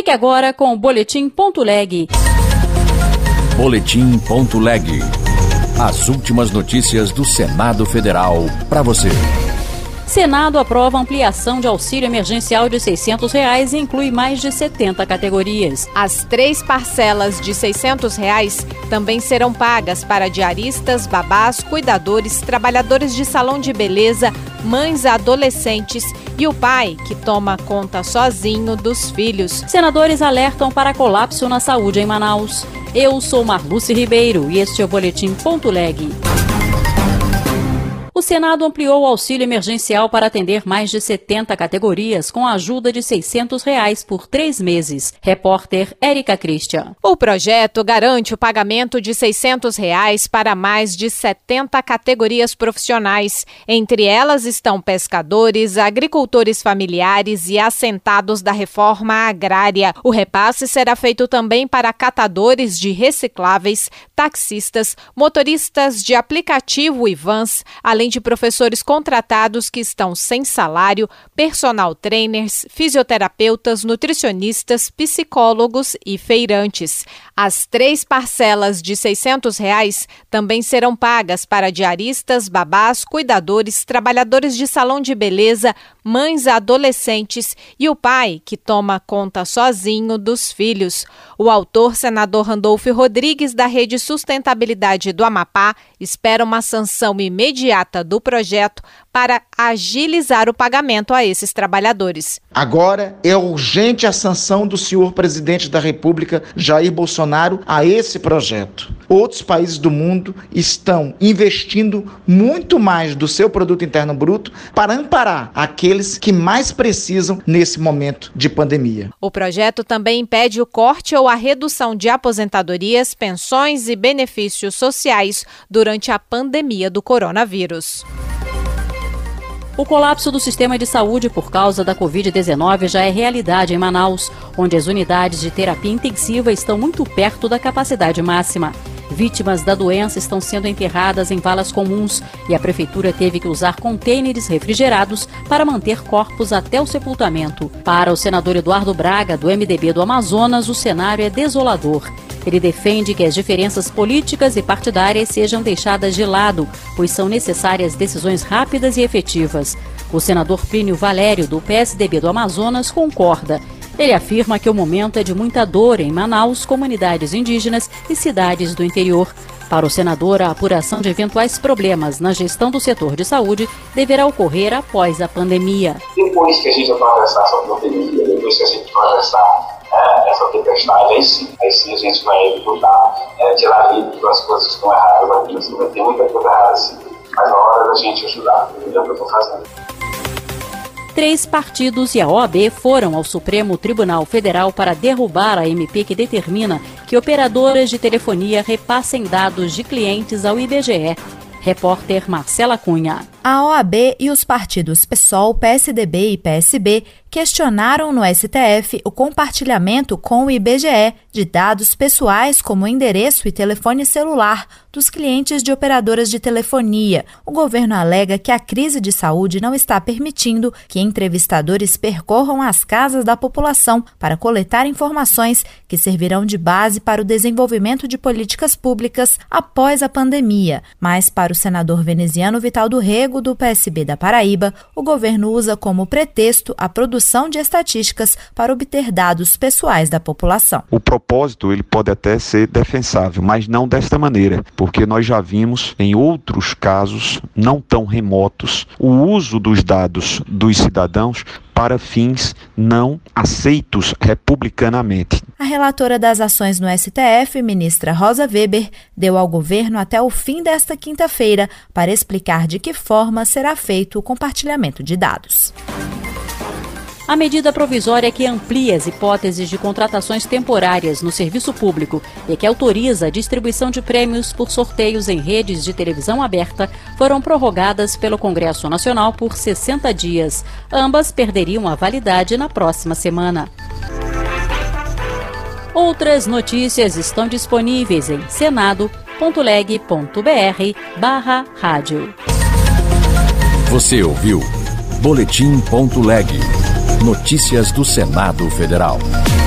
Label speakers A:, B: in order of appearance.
A: Fique agora com o Boletim.leg.
B: Boletim.leg. As últimas notícias do Senado Federal para você.
A: Senado aprova ampliação de auxílio emergencial de R$ 600 e inclui mais de 70 categorias.
C: As 3 parcelas de R$ 600 também serão pagas para diaristas, babás, cuidadores, trabalhadores de salão de beleza, mães adolescentes e o pai que toma conta sozinho dos filhos.
A: Senadores alertam para colapso na saúde em Manaus. Eu sou Marluce Ribeiro e este é o Boletim.leg. O Senado ampliou o auxílio emergencial para atender mais de 70 categorias, com a ajuda de R$ 600 por 3 meses. Repórter Érica Christian.
C: O projeto garante o pagamento de R$ 600 para mais de 70 categorias profissionais. Entre elas estão pescadores, agricultores familiares e assentados da reforma agrária. O repasse será feito também para catadores de recicláveis, taxistas, motoristas de aplicativo e vans, além de professores contratados que estão sem salário, personal trainers, fisioterapeutas, nutricionistas, psicólogos e feirantes. As 3 parcelas de R$ 600 também serão pagas para diaristas, babás, cuidadores, trabalhadores de salão de beleza, mães adolescentes e o pai que toma conta sozinho dos filhos. O autor, senador Randolfo Rodrigues, da Rede Sustentabilidade do Amapá, espera uma sanção imediata do projeto para agilizar o pagamento a esses trabalhadores.
D: Agora é urgente a sanção do senhor presidente da República, Jair Bolsonaro, a esse projeto. Outros países do mundo estão investindo muito mais do seu produto interno bruto para amparar aqueles que mais precisam nesse momento de pandemia.
C: O projeto também impede o corte ou a redução de aposentadorias, pensões e benefícios sociais durante a pandemia do coronavírus.
A: O colapso do sistema de saúde por causa da Covid-19 já é realidade em Manaus, onde as unidades de terapia intensiva estão muito perto da capacidade máxima. Vítimas da doença estão sendo enterradas em valas comuns e a prefeitura teve que usar contêineres refrigerados para manter corpos até o sepultamento. Para o senador Eduardo Braga, do MDB do Amazonas, o cenário é desolador. Ele defende que as diferenças políticas e partidárias sejam deixadas de lado, pois são necessárias decisões rápidas e efetivas. O senador Plínio Valério, do PSDB do Amazonas, concorda. Ele afirma que o momento é de muita dor em Manaus, comunidades indígenas e cidades do interior. Para o senador, a apuração de eventuais problemas na gestão do setor de saúde deverá ocorrer após a pandemia.
E: Depois que a gente atravessar essa pandemia, depois que a gente atravessar essa tempestade, aí sim a gente vai lutar, tirar livre das coisas que estão erradas. Vai ter muita coisa errada sim, mas na hora da gente ajudar, é o que eu estou fazendo.
A: 3 partidos e a OAB foram ao Supremo Tribunal Federal para derrubar a MP que determina que operadoras de telefonia repassem dados de clientes ao IBGE. Repórter Marcela Cunha.
F: A OAB e os partidos PSOL, PSDB e PSB questionaram no STF o compartilhamento com o IBGE de dados pessoais como endereço e telefone celular dos clientes de operadoras de telefonia. O governo alega que a crise de saúde não está permitindo que entrevistadores percorram as casas da população para coletar informações que servirão de base para o desenvolvimento de políticas públicas após a pandemia. Mas para o senador veneziano Vital do Rego, do PSB da Paraíba, o governo usa como pretexto a produção de estatísticas para obter dados pessoais da população.
G: O propósito ele pode até ser defensável, mas não desta maneira, porque nós já vimos em outros casos não tão remotos o uso dos dados dos cidadãos para fins não aceitos republicanamente.
F: A relatora das ações no STF, ministra Rosa Weber, deu ao governo até o fim desta quinta-feira para explicar de que forma será feito o compartilhamento de dados.
A: A medida provisória que amplia as hipóteses de contratações temporárias no serviço público e que autoriza a distribuição de prêmios por sorteios em redes de televisão aberta foram prorrogadas pelo Congresso Nacional por 60 dias. Ambas perderiam a validade na próxima semana. Outras notícias estão disponíveis em senado.leg.br/rádio.
B: Você ouviu Boletim.leg. Notícias do Senado Federal.